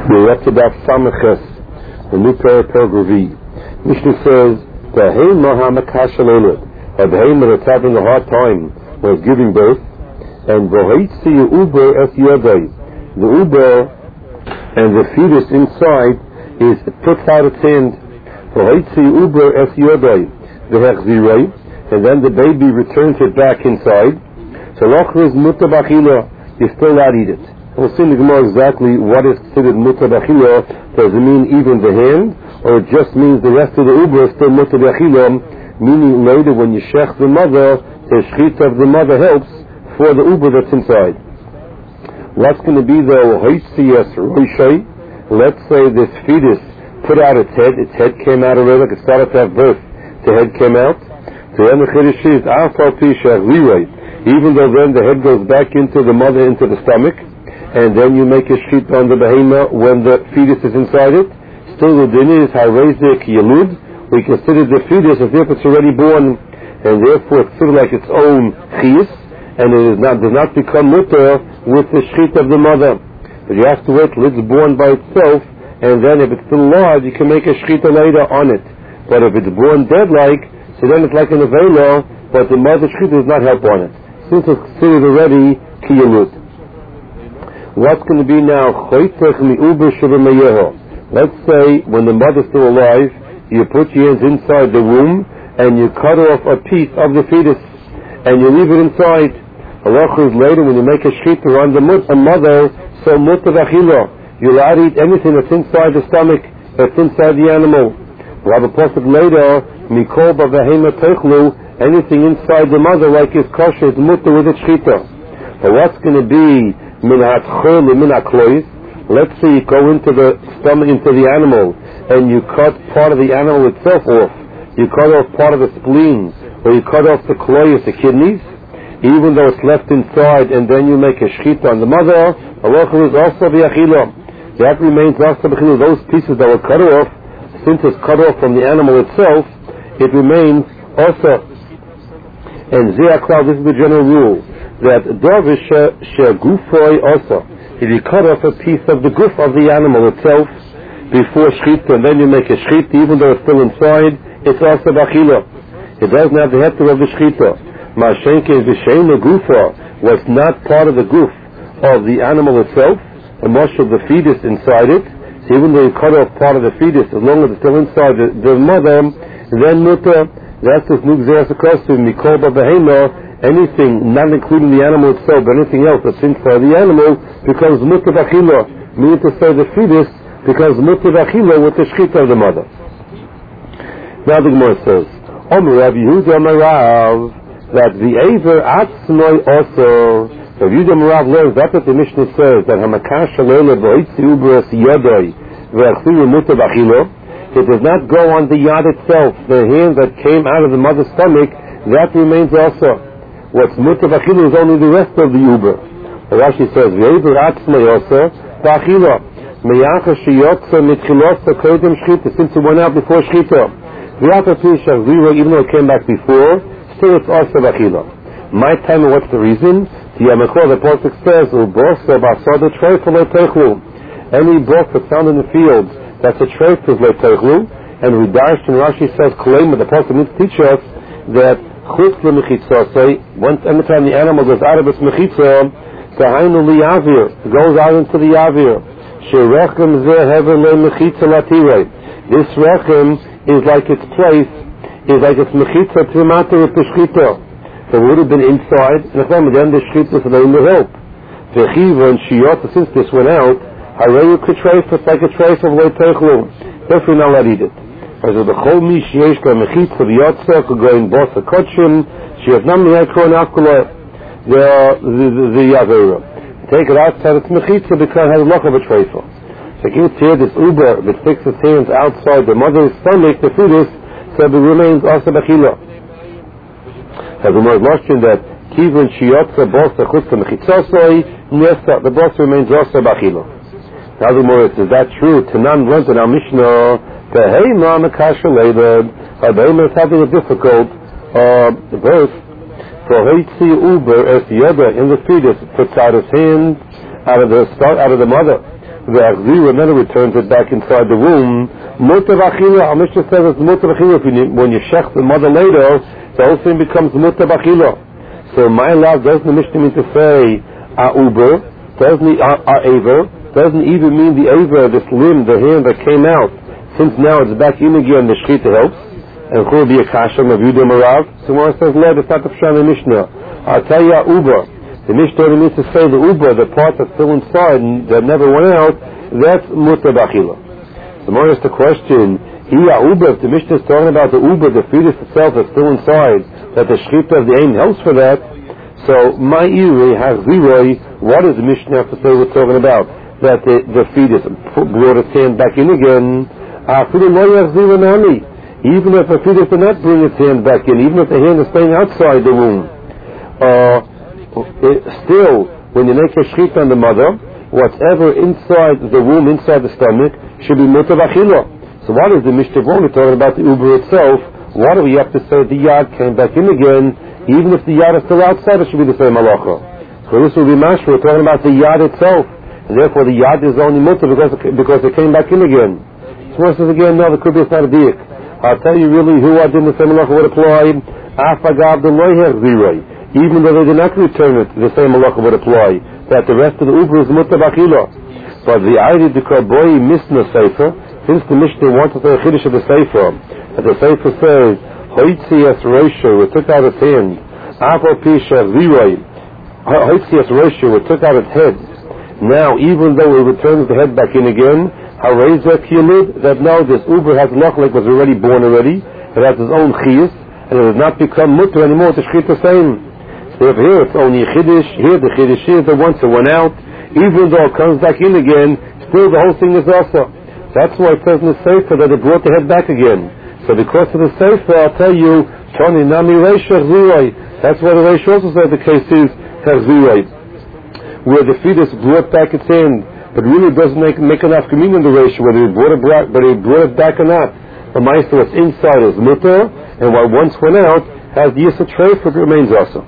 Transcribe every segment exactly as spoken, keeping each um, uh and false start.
We're up to Daf Samaches, the new pair Revi. Mishnah says, the Behemah HaMakash Aleled, a behemah that's having a hard time when it's giving birth, and V'hoitzi Uber Es Yodai, the Uber and the fetus inside is puts out its hand. V'hoitzi Uber Es Yodai, the Hechzirei, and then the baby returns it back inside. So Lochriz Muta Bachila, you still not eat it. We'll see in the Gemara exactly what is considered mutar b'achila. Does it mean even the hand, or it just means the rest of the uber is still mutar b'achila, meaning later when you shech the mother, the shchit of the mother helps for the uber that's inside. What's going to be the hoitziyas roishay? Let's say this fetus put out its head, its head came out already, like it started to have birth, the head came out. So then the chiddush is, even though then the head goes back into the mother, into the stomach, and then you make a sheet on the behemah when the fetus is inside it, still the din is harezik yelud. We consider the fetus as if it's already born, and therefore it's sort of like its own chiyus, and it is not, does not become mutter with the sheet of the mother. But you have to wait till it's born by itself, and then if it's still alive, you can make a sheet later on it. But if it's born dead-like, so then it's like an avela, but the mother's sheet does not help on it, since it's considered already kiyelud. What's going to be now? Let's say when the mother's still alive, you put your hands inside the womb and you cut off a piece of the fetus and you leave it inside. Halacha is later when you make a shchita on the mother, so mutar b'achila, you'll not eat anything that's inside the stomach, that's inside the animal. We'll have a pasuk later, mikol b'vehemah techlu, anything inside the mother like is kosher, is mutar with a shchita. But what's going to be? Let's say you go into the stomach, into the animal, and you cut part of the animal itself off. You cut off part of the spleen, or you cut off the kloyes, the kidneys, even though it's left inside, and then you make a shchita on the mother. Allah is also b'achila. That remains also b'achila. Those pieces that were cut off, since it's cut off from the animal itself, it remains also. And Ziaklau, this is the general rule, that Davish Shagufoi also, if you cut off a piece of the goof of the animal itself before shchita, and then you make a shchita, even though it's still inside, it's also b'achila. It doesn't have the heter of the shchita. Ma'ashenke v'sheina gufa was not part of the goof of the animal itself, and much of the fetus inside it. So even though you cut off part of the fetus, as long as it's still inside the, the mother, then muta, that's this new gzeras akosu mikol b'behemah. Anything not including the animal itself, but anything else that's inside the animal becomes mutar b'achila, meaning to say the fetus becomes mutar b'achila with the shchita of the mother. Now the Gemara says, Omer Rav Yehuda Marav, that the aver atzmoi also. So Yehuda Marav learns that's what the Mishnah says, that hamakash alele v'hoitzi uber es yodai v'achziru mutar b'achila. It does not go on the yad itself, the hand that came out of the mother's stomach, that remains also. What's mutar b'achila is only the rest of the uber. Rashi says, "V'ever atzmei also b'achila meyacha sheyotza mitchilosa kodem shchita." Since it went out before shchita, v'yata pisha zira, even though it came back before, still it's also b'achila. My time, what's the reason? The Yamachor, the pasuk says, "Ubosa b'asada treif lo techlu." Any brook that's found in the field, that's a treif is lo techlu. And Ridash and Rashi says, "Kolema." The pasuk needs to teach us that. Once every time the animal goes out of its mechitza, goes out into the yavir. This rechem is like its place, is like its mechitza to matter with the shchita. So it would have been inside, and then the shchita is letting the help. Since this went out, it's like a trace of leitechlu. Definitely not let eat it. As the whole mish yesh ka mechitza v'yotza going boss a kotshim she has not miyai kron afkula the the yavera. Take it outside its mechitza because it has a loch of a treifa. So you can see this uber that sticks its hands outside the mother's stomach, the fetus, so it remains also b'achila. As the Gemara mentioned that kivon sheyotza boss a chutz ka mechitzasoi nesta, the boss remains also b'achila. Now the Gemara says, is that true? Tanan learned in our Mishnah. The Behemah Makash Aleled, a behemah is having a difficult uh, birth. For Hoitzi Uber Es Yoda, in the fetus, puts out his hand out of the start, out of the mother. the Achzira, and then it returns it back inside the womb. Mutar Achila, our Mishnah says it's Mutar Achila. When you shech the mother later, the whole thing becomes Mutar Achila. So my love doesn't the Mishnah mean to say A'uber, doesn't A'aver, doesn't even mean the Aver, this limb, the hand that came out. Since now it's back in again, the Shechita helps. And it will be a kasha of Yudam Arav. So when it says, no, that's not the Pshan in Mishnah. I'll tell you A'uber. The Mishnah only means to say the Uber, the part that's still inside and that never went out, that's Mutar B'Achila. So more is the question, Iya Uber, if the Mishnah is talking about the Uber, the fetus itself that's still inside, that the Shechita of the Ain helps for that, so my Iri has Ziroi, what does the Mishnah have to say we're talking about? That the, the fetus brought its hand back in again, even if the fetus did not bring its hand back in, even if the hand is staying outside the womb, uh, it, still, when you make a shechita on the mother, whatever inside the womb, inside the stomach, should be mutar b'achila. So what is the Mishnah only talking about the uber itself? Why do we have to say the yad came back in again, even if the yad is still outside? It should be the same halacha. So this will be mashma. We're talking about the yad itself, and therefore the yad is only mutar because because it came back in again. So once again, no, the could be it's not a diak. I'll tell you really who I did the same halacha would apply. Afagav the loyher zirei. Even though they did not return it, the same halacha would apply. That the rest of the uber is mutar b'achila. But the idea to call boy misna sefer, since the Mishnah wants to say a chiddush of the sefer, that the sefer says hoitzias roisha, we took out its hand. Afal pisha zirei. Hoitzias roisha, we took out its head. Now, even though it returns the head back in again, harezek yilid, that now this uber has loch like was already born already, it has its own chiyus, and it has not become mutar anymore to shechit the same. So if here it's only a chiddush, here the chiddush is that once it went out, even though it comes back in again, still the whole thing is also. That's why it says in the sefer that it brought the head back again. So because of the sefer, I'll tell you, Tony Nami Reisha Ziroi. That's why the Reisha also said the case is Ziroi, where the fetus brought back its hand, but really doesn't make, make enough communion in the Reisha, whether he brought it back, but he brought it back or not. The Meister what's inside is mutar, and what once went out has the Yisra Treif, it remains also.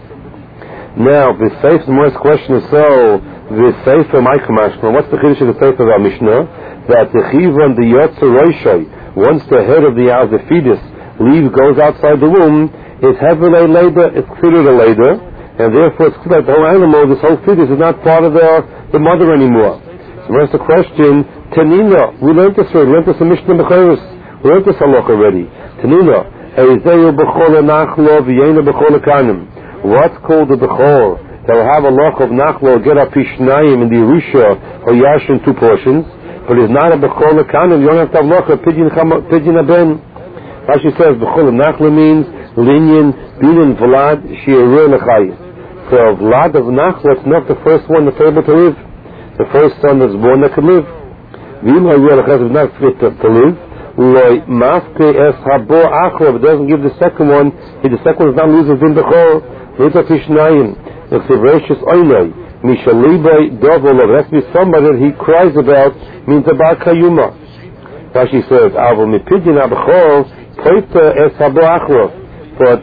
Now, the Sefer, the most question is so, the Sefer, my Kamashma, what's the Chiddush of the Sefer of our Mishnah? That the Chivon, the Yotzer Roshai, once the head of the, uh, the fetus leave, goes outside the womb, is heavily later, it's considered a later, and therefore it's considered the whole animal, this whole fetus is not part of the, the mother anymore. So what's the question? Tanina, we learned this already, we learned this in Mishnah Bechoros, we learned this halach already. Tanina, Eizeyu B'chol Nachlo, V'yena B'chol Kanim. What's called the Bechor? That will have a loch of Nachlo, get a Pishnayim in the Yerusha, or Yash in two portions, but it's not a Bechor Lekanim. You don't have to have loch of Pidyon Aben. Rashi says Bechor Nachlo means Linyan, Bilin, Vlad, Shi'er Lechai. So Vlad of Nachlo, it's not the first one that's able to live. The first son that's born that can live. V'im Ha'yer Lechai is not fit to, to live. Loi Mafke Es Habo Achro, if it doesn't give the second one, if the second one is not loses in Bechor, Nita Pishnayim, the Sevratius Oinai, Mishalibai Dovolov, it has to be somebody that he cries about, means about Kayuma. Rashi says, Avo Mipidin Abachor, Toita Es Habo Achro. But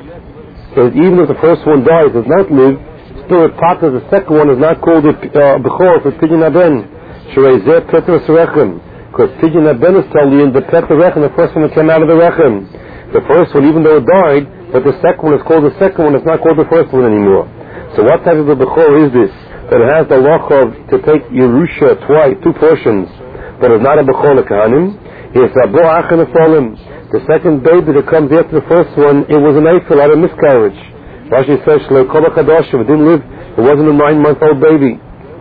even if the first one dies, does not live, still it part of the second one is not called a uh, Bechor for Pidin Aben. Shrezeh Petra Serechem. Because Pidin Aben is telling you the Petra Rechem, the first one that came out of the Rechem. The first one, even though it died, but the second one is called the second one, it's not called the first one anymore. So what type of a Bechor is this? That it has the loch of to take Yerusha twice, two portions, but it's not a Bechor Lekahanim. It's a Bo Achan Efolim. The second baby that comes after the first one, it was an Eiffel, out of miscarriage. Rashi says, Shlo Kol HaKadoshim, it didn't live, it wasn't a nine-month-old baby.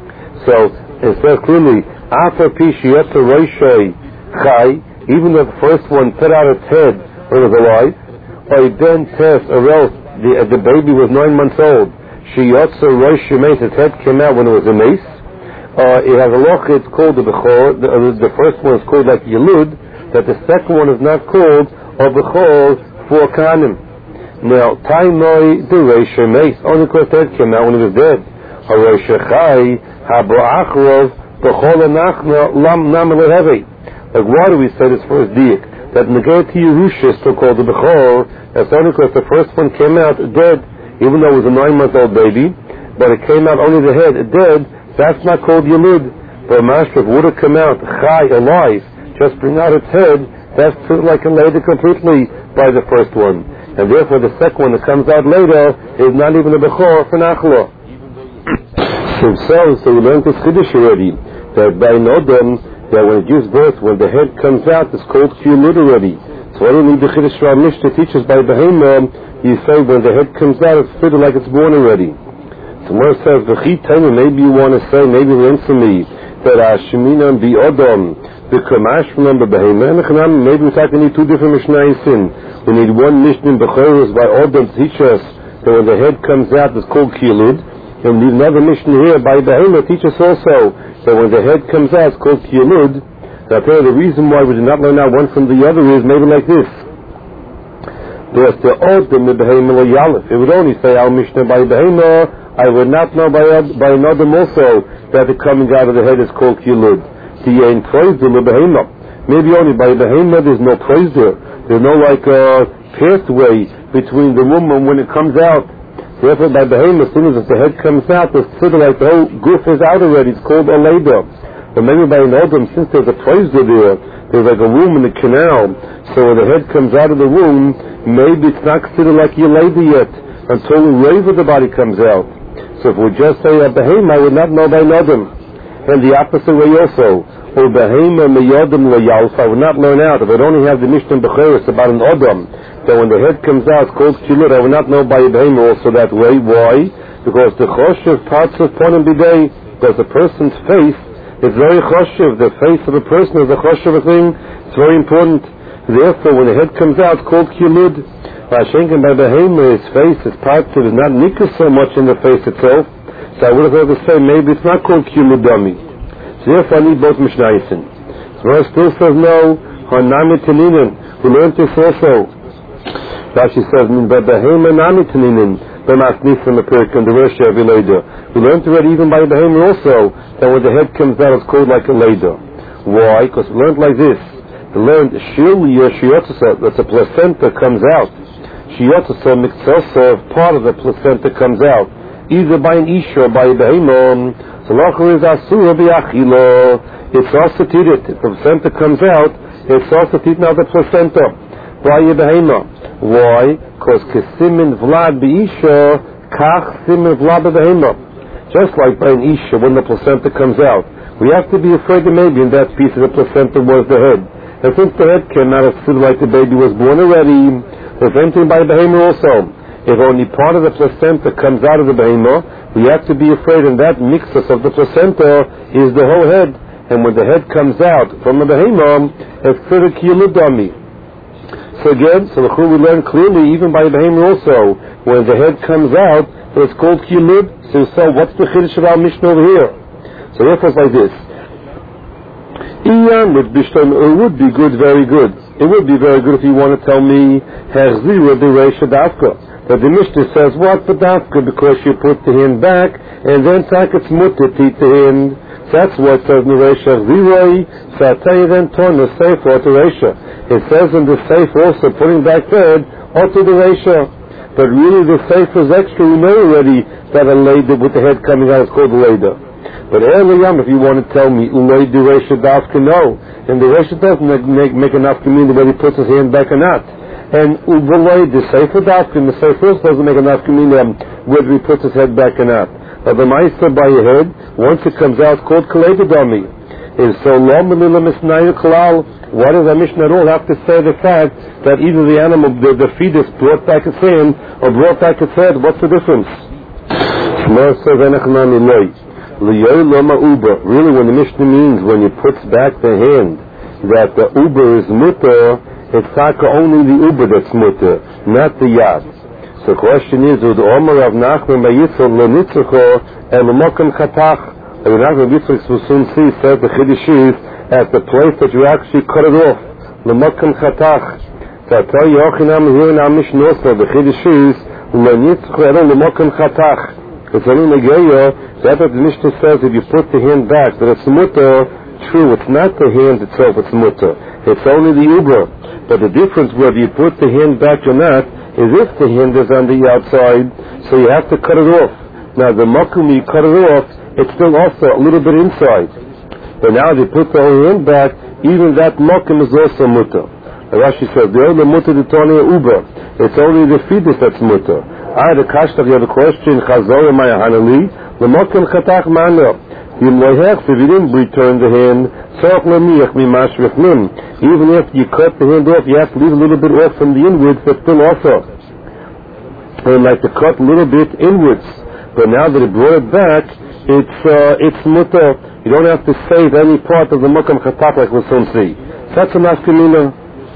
So, it says clearly, After Pishi Yetzer Roshai Chai, even though the first one put out its head when it was alive, or then test, or else the, uh, the baby was nine months old. She Yotzer Roshai Mace, its head came out when it was a mace. Uh, it has a loch, it's called the Bechor, the, uh, the first one is called like Yelud, that the second one is not called a Bechor for Kanim. Now, Taimoi the Roshai Mace, only because the head came out when it was dead. HaRoshai Chai, Habo Achrov, Bechor Lenachna, Lam Nam Lehevi. Like, why do we say this first diak? That Negati Yerusha is still called the Bechor, that's only because the first one came out dead, even though it was a nine-month-old baby, but it came out only the head dead, that's not called Yelud. But Mashra, if it would have come out chai, alive, just bring out its head, that's treated like a leder completely by the first one. And therefore the second one that comes out later is not even a bechor for nachla. So, so we learned this chiddush already, that by Nodem, that when it gives birth, when the head comes out, it's called kiyulud already. So I don't need the chiddush Rav Mishnah teaches by Behema, you say when the head comes out, it's treated like it's born already. So Mar says, maybe you want to say, maybe learn from me, that Ashiminan bi Odom, the Kamash from the Behema, and maybe we need two different Mishnayos in. We need one Mishnah in Bechoros by Odom to teach us that when the head comes out, it's called kiyulud. And we need another Mishnah here by Behema teach us also that when the head comes out, it's called kiyulud. Now, I tell you the reason why we did not learn out one from the other is maybe like this. There's the Odom the Behema lo Yalef. It would only say our Mishnah by Behema. I would not know by by another also that the coming out of the head is called kiyulud. Tiyain praise the Behema. Maybe only by Behema there's no praise there. There's no like uh, pathway between the woman when it comes out. Therefore, by Behema, as soon as the head comes out, it's sort of like the whole goof is out already. It's called a leder. But maybe by an Odom, since there's a pleasure there, there's like a womb in the canal. So when the head comes out of the womb, maybe it's not considered like your leder yet until the rave of the body comes out. So if we just say a Behema, I would not know by an Odom. And the opposite way also. Or Behema meyodom lo yalf, I would not learn out. If I'd only have the Mishnah Bechoros about an Odom, that when the head comes out, it's called kiyulud, I would not know by a Behema also that way. Why? Because the choshev parts of ponim bidei, because the person's face is very choshev. The face of a person is a choshev thing. It's very important. Therefore, when the head comes out, it's called kiyulud. Vashenkin by Behema, his face, his parts of it is not nikus so much in the face itself. So I would have heard to say maybe it's not called kiyulud dummy. So therefore I need both Mishnayos. So I still says no, hanami taninin. We learned this also. Rashi says, but Behema nami taninin, b'masnisim apirka, the Rosh Hashanah. We learned already even by Behema also, that when the head comes out it's called like a leder. Why? Because we learned like this. We learned shilya shiyotzasa, that the placenta comes out. Shiyotzasa miktsasa, part of the placenta comes out. Either by an isha or by a Behema. So lacher is asura b'achila. It's also treated. The placenta comes out, it's also treated now the placenta. By a Behema. Why? Because kesimin vlad b'isha, kach simin vlad b'behema. Just like by an isha when the placenta comes out, we have to be afraid that maybe in that piece of the placenta was the head. And since the head came out, it's like the baby was born already. The same thing by Behema also. If only part of the placenta comes out of the Behema, we have to be afraid in that mixus of the placenta is the whole head. And when the head comes out from the Behema, it's considered kiyulud dummy. So again, so the we learn clearly, even by Behema also, when the head comes out, it's called kiyulud. So, so what's the chiddush of our Mishnah over here? So therefore it's like this. Iyan would be it would be good, very good. It would be very good if you want to tell me Herzira the Reisha Dafka. But the Mishnah says what for Dafka? Because you put the hand back and then tak it's mutter to eat the hand. So that's what it says in the Reisha Ziroi. So I tell you then turn the sefer to Reisha. It says in the sefer also putting back the head or to the Reisha. But really the sefer is extra. We know already that a leder with the head coming out is called a leder. But early on, if you want to tell me ulay the Reisha Dafka, no. And the Reisha doesn't make, make, make enough to mean whether he puts his hand back or not. And ulay the sefer Dafka, and the sefer doesn't make enough to mean um, whether he puts his head back or not. But the ma'aser by your head, once it comes out, it's called kaleda dami. Is so long misnayu kalal. Why does the Mishnah at all have to say the fact that either the animal, the, the fetus, brought back its hand or brought back its head? What's the difference? Really, when the Mishnah means when you put back the hand, that the uber is mutter, it's taka only the uber that's mutter, not the yad. So the question is, would the Omer of Nachman by Yitzchak lo nitzucho el mokem chatach? And Nachman by Yitzchak will soon see, says the chiddush is at the place that you actually cut it off, lo mokem chatach. So I tell you, Ochinam here in our Mishnah also, the chiddush is lo nitzucho el mokem chatach. It's only negeya. That's what the Mishnah says. If you put the hand back, that it's mutter. True, it's not the hand itself. It's mutter. It's only the uber. But the difference whether you put the hand back or not is if the hand is on the outside, so you have to cut it off. Now the makum you cut it off, it's still also a little bit inside. But now they put the whole hand back, even that mokum is also mutter. Rashi says, the only mutter the Tony Uber. It's only the fetus that's mutter. I the kashtach, you have a question, Chazor Maya Hanali, the mokum chatach mano. If you didn't return the hand, even if you cut the hand off, you have to leave a little bit off from the inwards, but still also. And like to cut a little bit inwards. But now that it brought it back, it's uh, it's mutter. You don't have to save any part of the mukam chatach like we'll soon see. That's a nafkamina.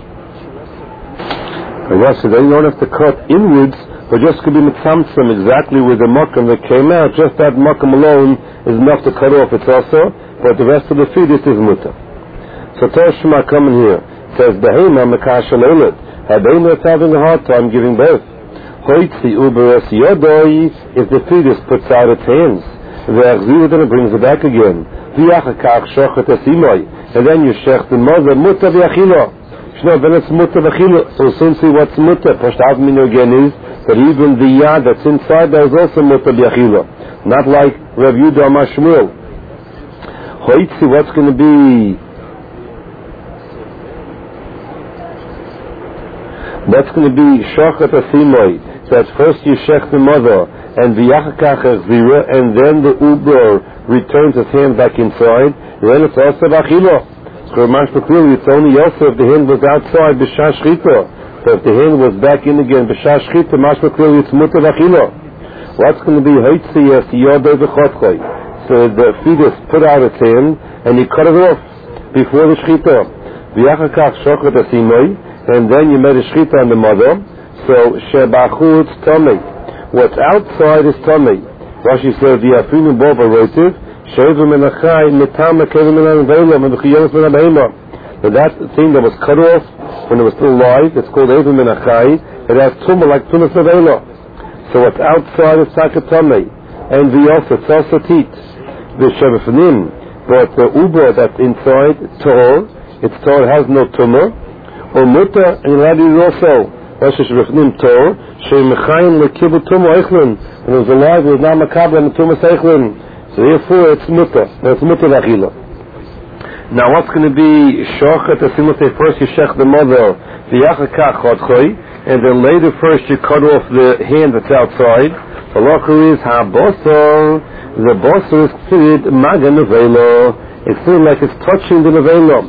And yes, so then you don't have to cut inwards, but just could be mitzamtzim exactly with the mukam that came out. Just that mukam alone is enough to cut off its also, but the rest of the fetus is mutter. So Toshma coming here says Behema Mekasha Leilet. Habena is having a hard time giving birth. Hoitzi Uberes Yodoi, if the fetus puts out its hands, Ve'achziru, then it brings it back again. V'yachakach shochet esimoi, and then you shech the mother mutter v'achilo. No, then it's mutter v'achilo. So soon see what's mutter. Pashtav minu again is that even the yad that's inside there is also mutter v'achilo. Not like Rav Yudah Amar Shmuel. Hoitzi, what's going to be? That's going to be shochet esimoi. So that's first you shech the mother, and v'yachakach echzira, and then the uber returns his hand back inside, then it's also v'achilo. So it's only also if the hand was outside b'shah shchita. So if the hand was back in again b'shah shchita, mashma clearly it's mutter v'achilo. What's going to be hoitzi as yodei v'chotchoi? So the fetus put out its hand and you cut it off before the shchita. V'yachakach shochet asimoi, and then you made a shchita on the mother. So shebachutz tomei. What's outside is tomei. Rashi says v'yafinu bo b'rotiv. So that thing that was cut off when it was still alive, it's called Eivim Min Achai. It has tumah like Tumas Avela. So what's outside is Takatame. And the also, it's also Tit. The Shevafanim. But the Uber that's inside, Tor, its Tor has no tumah. Or Mutter, and that is also Rosh Shevafanim Tor, Shemechayim Lekibu Tumah Eichlin. When it was alive, it was not Makabla and Tumas Eichlin. So therefore it's mutter. It's mutter v'achila. Now what's going to be shochet asimotei? First you shech the mother, v'yachakach chodchoi, and then later first you cut off the hand that's outside. The halacha is ha-bosor. The bosor is considered maga nevela. It's considered like it's touching the nevela.